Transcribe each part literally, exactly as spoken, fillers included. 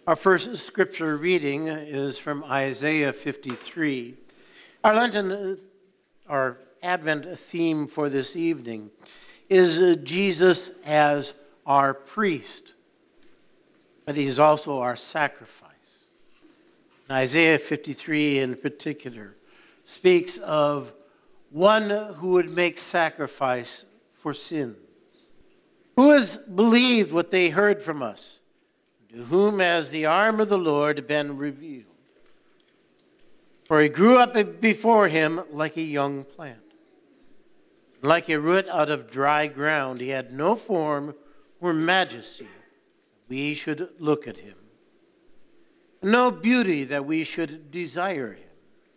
Our first scripture reading is from Isaiah fifty-three. Our Lenten, our Advent theme for this evening is Jesus as our priest, but he is also our sacrifice. And Isaiah fifty-three in particular speaks of one who would make sacrifice for sin. Who has believed what they heard from us? To whom has the arm of the Lord been revealed? For he grew up before him like a young plant, like a root out of dry ground. He had no form or majesty that we should look at him, no beauty that we should desire him.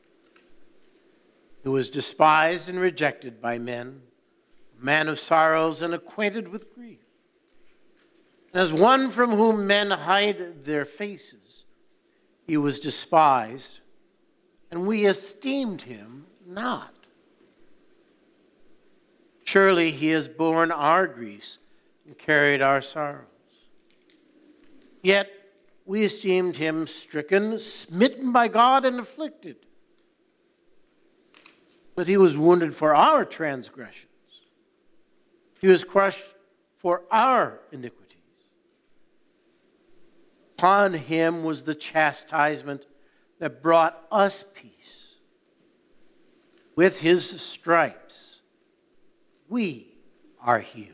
He was despised and rejected by men, a man of sorrows and acquainted with grief. As one from whom men hide their faces, he was despised, and we esteemed him not. Surely he has borne our griefs and carried our sorrows. Yet we esteemed him stricken, smitten by God, and afflicted. But he was wounded for our transgressions. He was crushed for our iniquities. Upon him was the chastisement that brought us peace. With his stripes, we are healed.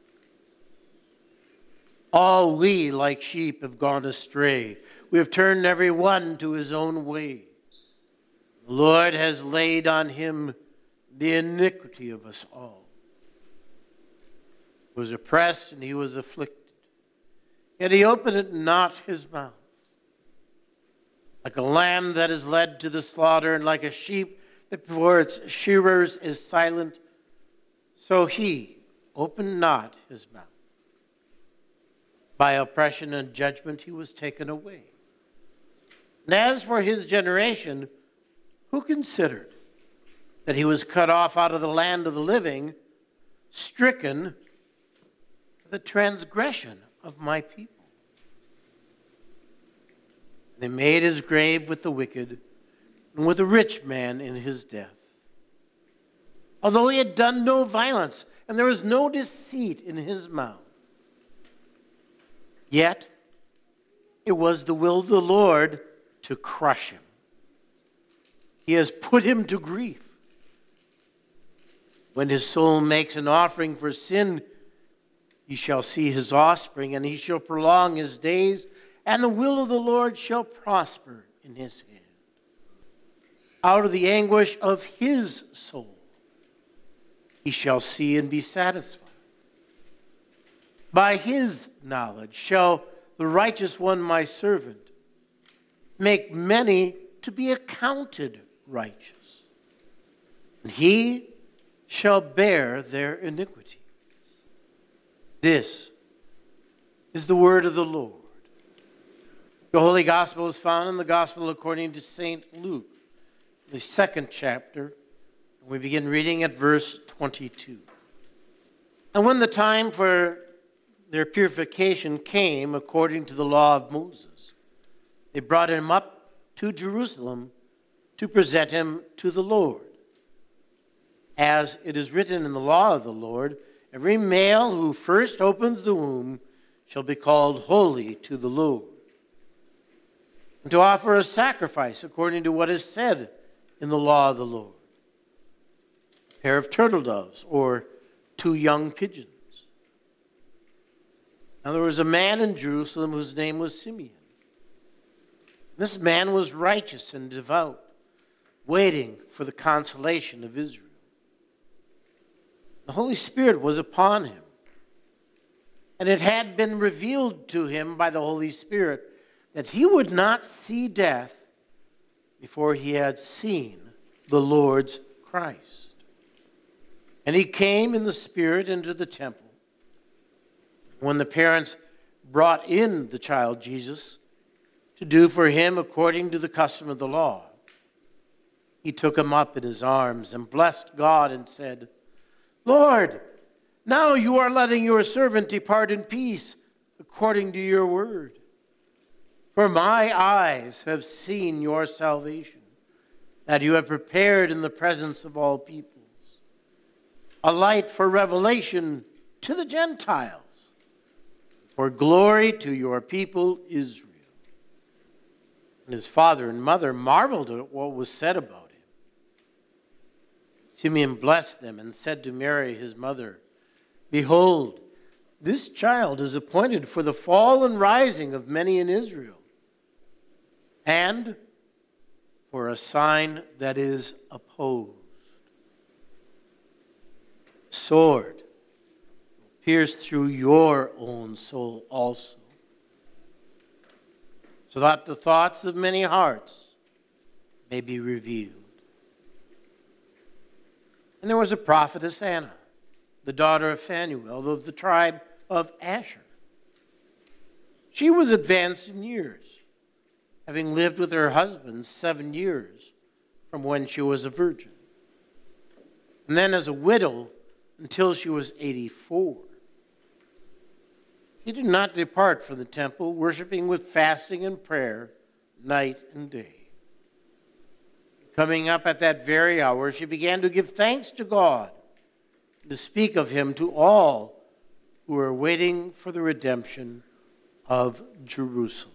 All we, like sheep, have gone astray. We have turned every one to his own way. The Lord has laid on him the iniquity of us all. He was oppressed and he was afflicted, yet he opened not his mouth. Like a lamb that is led to the slaughter, and like a sheep that before its shearers is silent, so he opened not his mouth. By oppression and judgment he was taken away. And as for his generation, who considered that he was cut off out of the land of the living, stricken for the transgression of my people? They made his grave with the wicked and with a rich man in his death. Although he had done no violence and there was no deceit in his mouth, yet it was the will of the Lord to crush him. He has put him to grief. When his soul makes an offering for sin, he shall see his offspring, and he shall prolong his days, and the will of the Lord shall prosper in his hand. Out of the anguish of his soul he shall see and be satisfied. By his knowledge shall the righteous one, my servant, make many to be accounted righteous, and he shall bear their iniquity. This is the word of the Lord. The Holy Gospel is found in the Gospel according to Saint Luke, the second chapter. We begin reading at verse twenty-two. And when the time for their purification came according to the law of Moses, they brought him up to Jerusalem to present him to the Lord. As it is written in the law of the Lord, every male who first opens the womb shall be called holy to the Lord, and to offer a sacrifice according to what is said in the law of the Lord: a pair of turtle doves or two young pigeons. Now there was a man in Jerusalem whose name was Simeon. This man was righteous and devout, waiting for the consolation of Israel. The Holy Spirit was upon him, and it had been revealed to him by the Holy Spirit that he would not see death before he had seen the Lord's Christ. And he came in the Spirit into the temple. When the parents brought in the child Jesus to do for him according to the custom of the law, he took him up in his arms and blessed God and said, Lord, now you are letting your servant depart in peace according to your word. For my eyes have seen your salvation, that you have prepared in the presence of all peoples, a light for revelation to the Gentiles, for glory to your people Israel. And his father and mother marveled at what was said about him. Simeon blessed them and said to Mary, his mother, Behold, this child is appointed for the fall and rising of many in Israel, and for a sign that is opposed. Sword pierce through your own soul also, so that the thoughts of many hearts may be revealed. And there was a prophetess Anna, the daughter of Phanuel of the tribe of Asher. She was advanced in years, having lived with her husband seven years from when she was a virgin, and then as a widow until she was eighty-four. She did not depart from the temple, worshiping with fasting and prayer night and day. Coming up at that very hour, she began to give thanks to God, to speak of him to all who were waiting for the redemption of Jerusalem.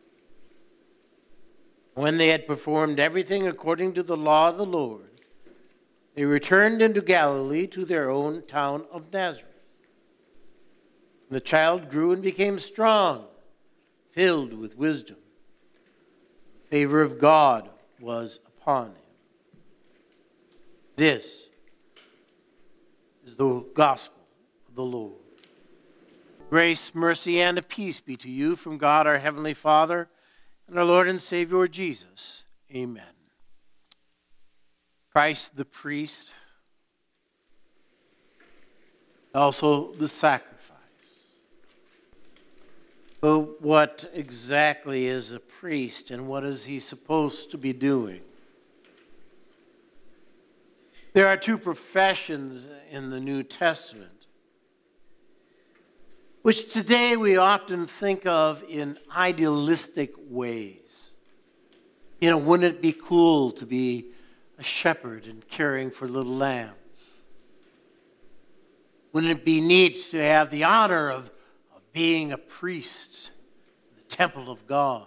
When they had performed everything according to the law of the Lord, they returned into Galilee to their own town of Nazareth. The child grew and became strong, filled with wisdom. The favor of God was upon him. This is the gospel of the Lord. Grace, mercy, and peace be to you from God our Heavenly Father and our Lord and Savior Jesus. Amen. Christ the priest, also the sacrifice. But what exactly is a priest, and what is he supposed to be doing? There are two professions in the New Testament, which today we often think of in idealistic ways. You know, wouldn't it be cool to be a shepherd and caring for little lambs? Wouldn't it be neat to have the honor of being a priest in the temple of God?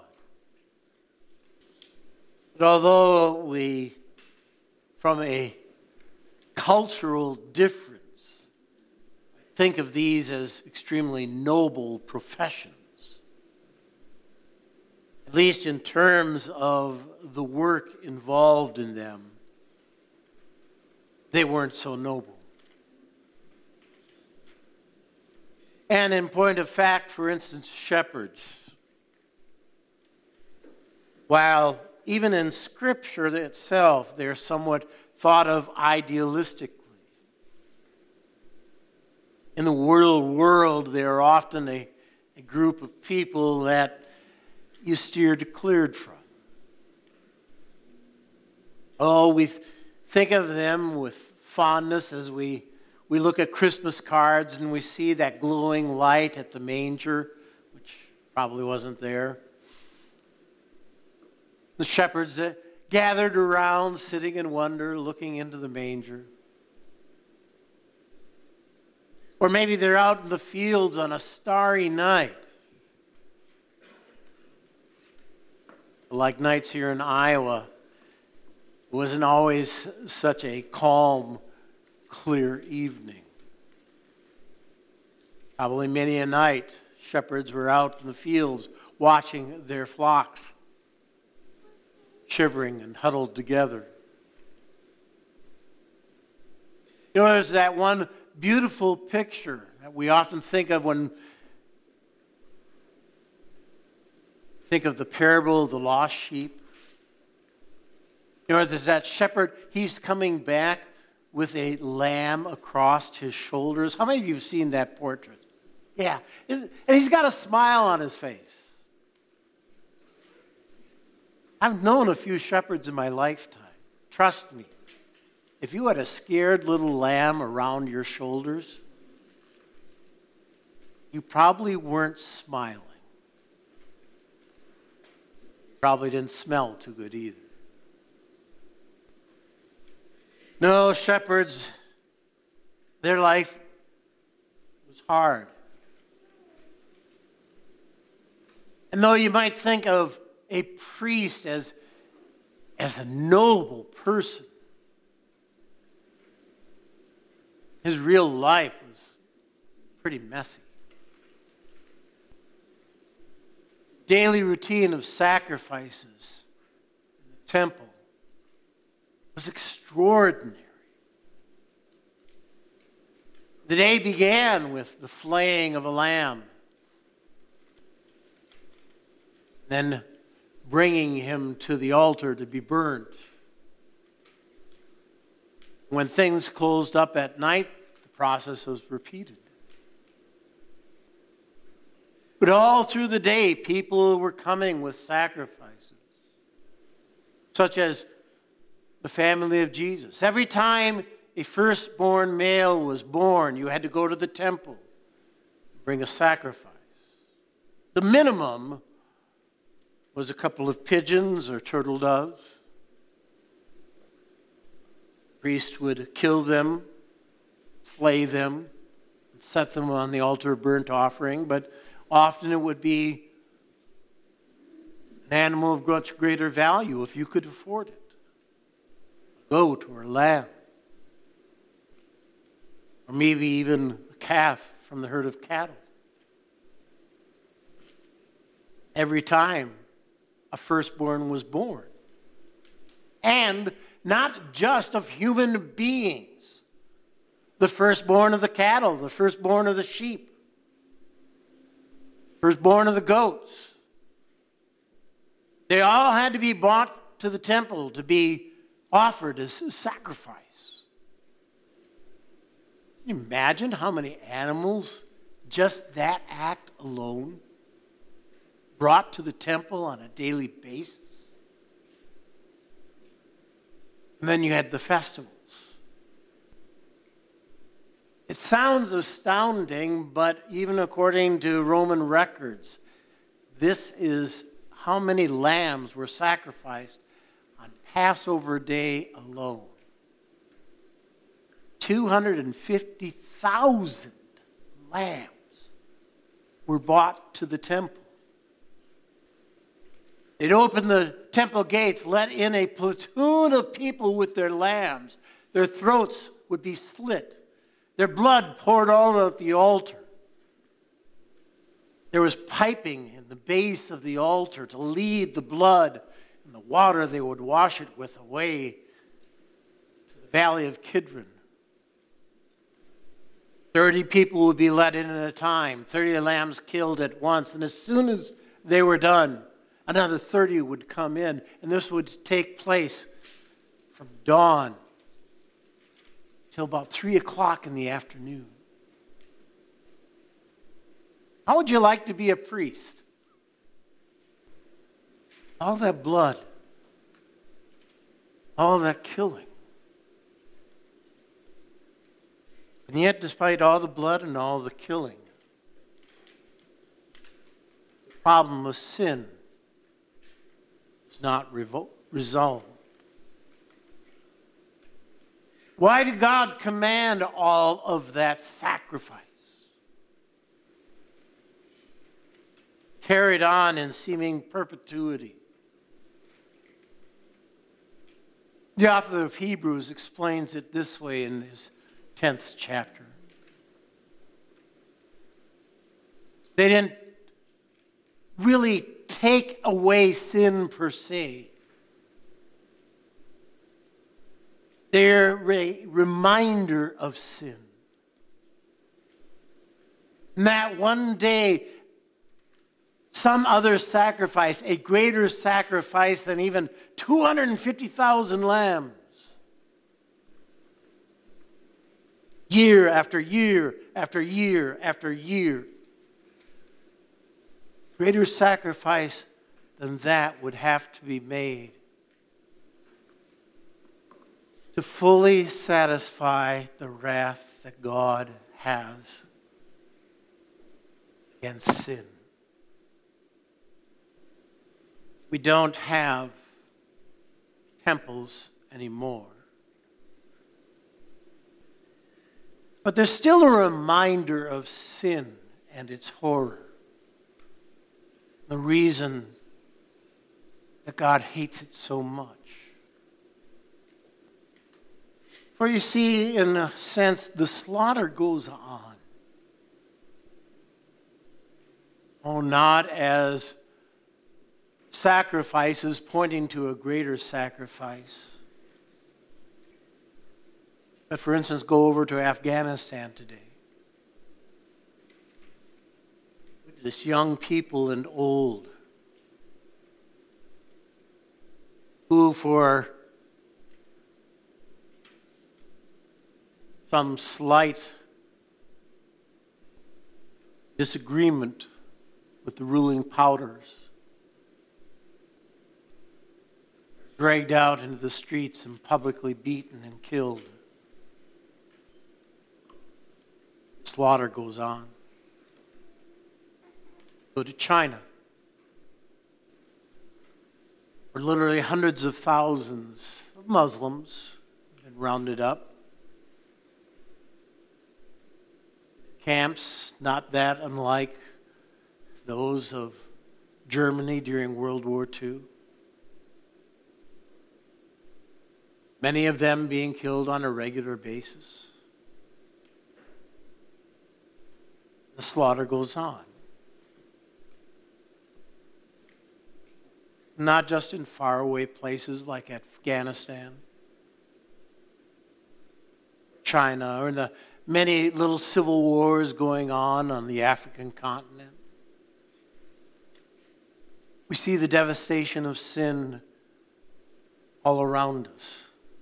But although we, from a cultural difference, think of these as extremely noble professions, at least in terms of the work involved in them, they weren't so noble. And in point of fact, for instance, shepherds, while even in Scripture itself, they're somewhat thought of idealistically. In the world world, they're often a, a group of people that you steered cleared from. Oh, we think of them with fondness as we We look at Christmas cards and we see that glowing light at the manger, which probably wasn't there. The shepherds that gathered around, sitting in wonder, looking into the manger. Or maybe they're out in the fields on a starry night. Like nights here in Iowa, it wasn't always such a calm, clear evening. Probably many a night, shepherds were out in the fields watching their flocks, shivering and huddled together. You know, there's that one beautiful picture that we often think of when we think of the parable of the lost sheep. You know, there's that shepherd, he's coming back with a lamb across his shoulders. How many of you have seen that portrait? Yeah. And he's got a smile on his face. I've known a few shepherds in my lifetime. Trust me, if you had a scared little lamb around your shoulders, you probably weren't smiling. Probably didn't smell too good either. No, shepherds, their life was hard. And though you might think of a priest as, as a noble person, his real life was pretty messy. Daily routine of sacrifices in the temple was extraordinary. The day began with the flaying of a lamb, then bringing him to the altar to be burnt. When things closed up at night, the process was repeated. But all through the day, people were coming with sacrifices, such as the family of Jesus. Every time a firstborn male was born, you had to go to the temple, bring a sacrifice. The minimum was a couple of pigeons or turtle doves. The priest would kill them, flay them, and set them on the altar of burnt offering, but often it would be an animal of much greater value if you could afford it. A goat or a lamb. Or maybe even a calf from the herd of cattle. Every time a firstborn was born. And not just of human beings. The firstborn of the cattle, the firstborn of the sheep, firstborn of the goats. They all had to be brought to the temple to be offered as a sacrifice. Can you imagine how many animals just that act alone brought to the temple on a daily basis? And then you had the festivals. It sounds astounding, but even according to Roman records, this is how many lambs were sacrificed on Passover Day alone. two hundred fifty thousand lambs were brought to the temple. They'd open the temple gates, let in a platoon of people with their lambs. Their throats would be slit. Their blood poured all out the altar. There was piping in the base of the altar to lead the blood and the water they would wash it with away to the valley of Kidron. Thirty people would be let in at a time, thirty lambs killed at once, and as soon as they were done, another thirty would come in, and this would take place from dawn till about three o'clock in the afternoon. How would you like to be a priest? All that blood, all that killing. And yet, despite all the blood and all the killing, the problem of sin was not revol- resolved. Why did God command all of that sacrifice? Carried on in seeming perpetuity. The author of Hebrews explains it this way in his tenth chapter. They didn't really take away sin per se. They're a reminder of sin. And that one day, some other sacrifice, a greater sacrifice than even two hundred fifty thousand lambs, year after year after year after year, greater sacrifice than that would have to be made to fully satisfy the wrath that God has against sin. We don't have temples anymore. But there's still a reminder of sin and its horror. The reason that God hates it so much. For you see, in a sense, the slaughter goes on. Oh, not as sacrifices pointing to a greater sacrifice. But for instance, go over to Afghanistan today. This young people and old who for some slight disagreement with the ruling powers dragged out into the streets and publicly beaten and killed. Slaughter goes on. Go to China, where literally hundreds of thousands of Muslims have been rounded up. Camps not that unlike those of Germany during World War Two. Many of them being killed on a regular basis. The slaughter goes on. Not just in faraway places like Afghanistan, China, or in the many little civil wars going on on the African continent. We see the devastation of sin all around us.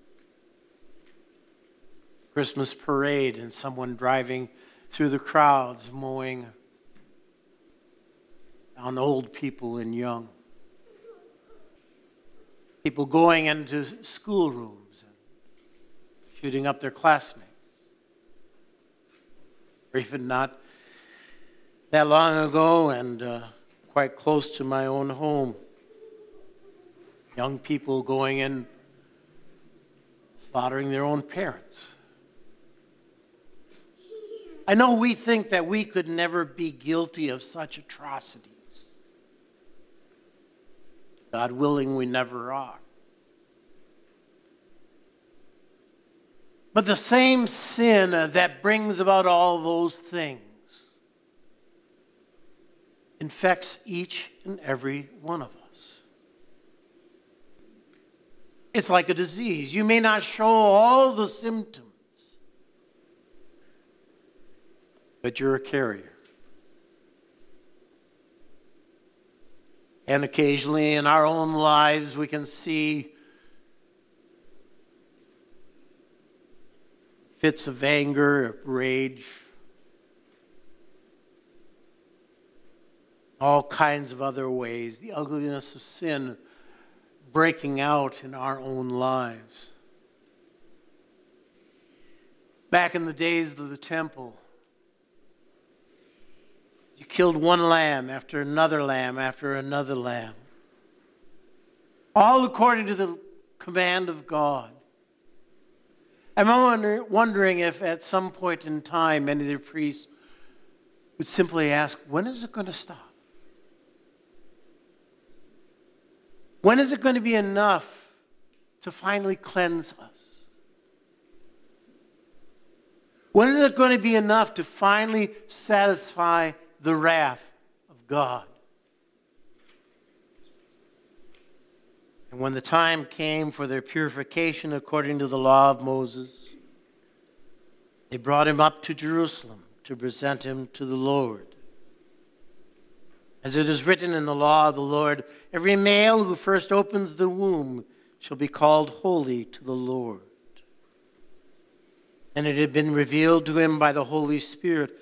Christmas parade and someone driving through the crowds, mowing down old people and young. People going into schoolrooms and shooting up their classmates. Or even not that long ago and uh, quite close to my own home. Young people going in, slaughtering their own parents. I know we think that we could never be guilty of such atrocities. God willing, we never are. But the same sin that brings about all those things infects each and every one of us. It's like a disease. You may not show all the symptoms, but you're a carrier. And occasionally in our own lives, we can see fits of anger, of rage, all kinds of other ways, the ugliness of sin breaking out in our own lives. Back in the days of the temple, you killed one lamb after another lamb after another lamb. All according to the command of God. I'm wondering if at some point in time many of the priests would simply ask, when is it going to stop? When is it going to be enough to finally cleanse us? When is it going to be enough to finally satisfy the wrath of God? And when the time came for their purification according to the law of Moses, they brought him up to Jerusalem to present him to the Lord. As it is written in the law of the Lord, every male who first opens the womb shall be called holy to the Lord. And it had been revealed to him by the Holy Spirit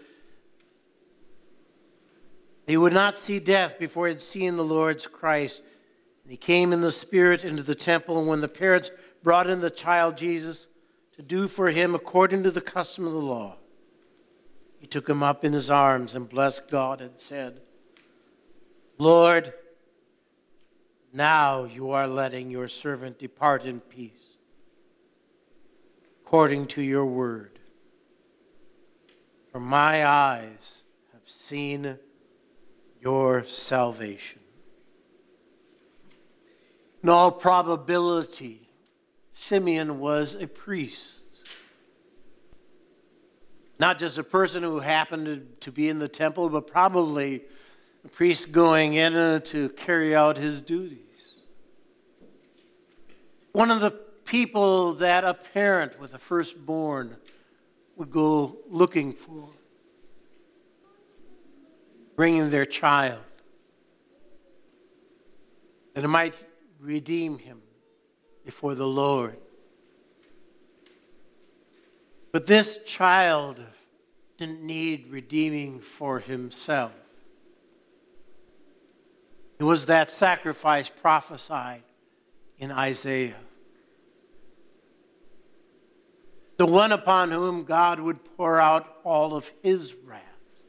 he would not see death before he had seen the Lord's Christ. And he came in the Spirit into the temple, and when the parents brought in the child Jesus to do for him according to the custom of the law, he took him up in his arms and blessed God and said, Lord, Now you are letting your servant depart in peace, according to your word. For my eyes have seen your salvation. In all probability, Simeon was a priest. Not just a person who happened to be in the temple, but probably a priest going in to carry out his duties. One of the people that a parent with a firstborn would go looking for, bringing their child, that it might redeem him before the Lord. But this child didn't need redeeming for himself. It was that sacrifice prophesied in Isaiah. The one upon whom God would pour out all of his wrath.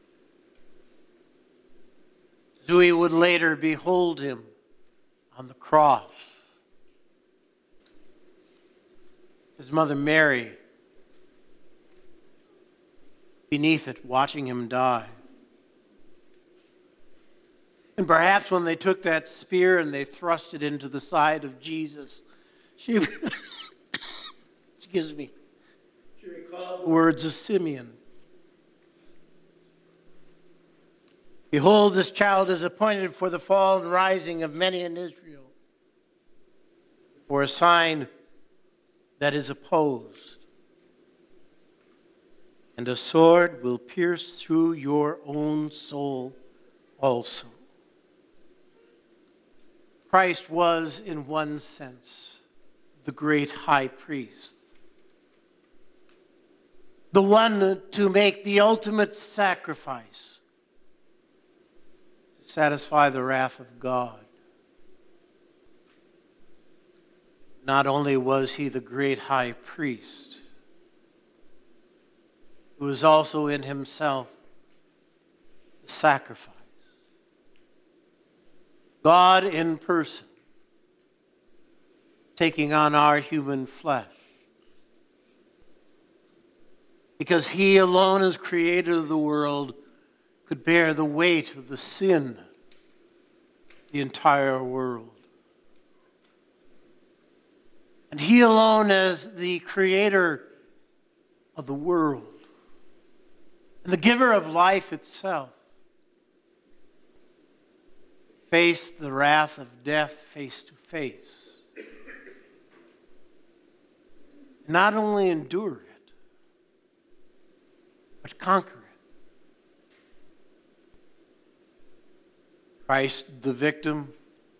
So we would later behold him on the cross. His mother Mary beneath it, watching him die. And perhaps when they took that spear and they thrust it into the side of Jesus, she, excuse me, she recalled the words of Simeon. Behold, this child is appointed for the fall and rising of many in Israel, for a sign that is opposed. And a sword will pierce through your own soul also. Christ was, in one sense, the great high priest. The one to make the ultimate sacrifice to satisfy the wrath of God. Not only was he the great high priest, he was also in himself the sacrifice. God in person, taking on our human flesh. Because he alone, as creator of the world, could bear the weight of the sin of the entire world. And he alone, as the creator of the world, and the giver of life itself, faced the wrath of death face to face. Not only endure it, but conquer it. Christ the victim,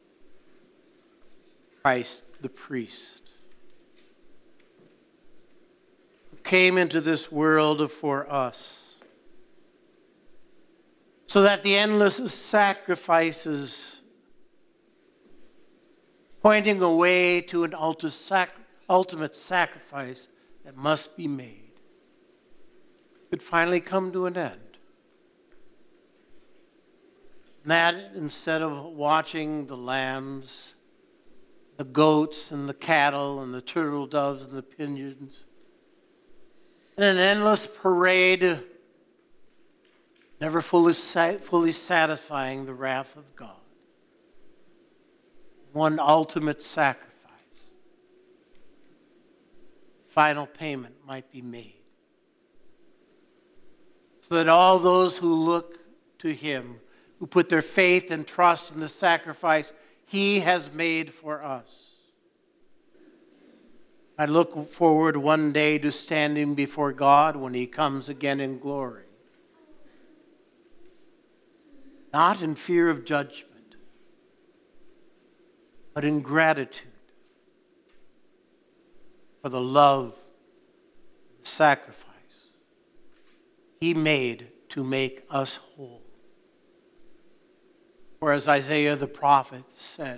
Christ the priest, who came into this world for us, so that the endless sacrifices pointing away to an ultimate sacrifice that must be made could finally come to an end. And that instead of watching the lambs, the goats and the cattle and the turtle doves and the pigeons in an endless parade, never fully, fully satisfying the wrath of God. One ultimate sacrifice. Final payment might be made. So that all those who look to him, who put their faith and trust in the sacrifice he has made for us. I look forward one day to standing before God when he comes again in glory. Not in fear of judgment, but in gratitude for the love and sacrifice he made to make us whole. For as Isaiah the prophet said,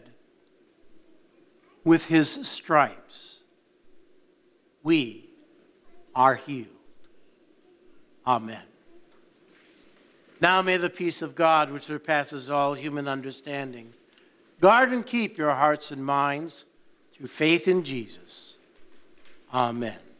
with his stripes we are healed. Amen. Now may the peace of God, which surpasses all human understanding, Guard and keep your hearts and minds through faith in Jesus. Amen.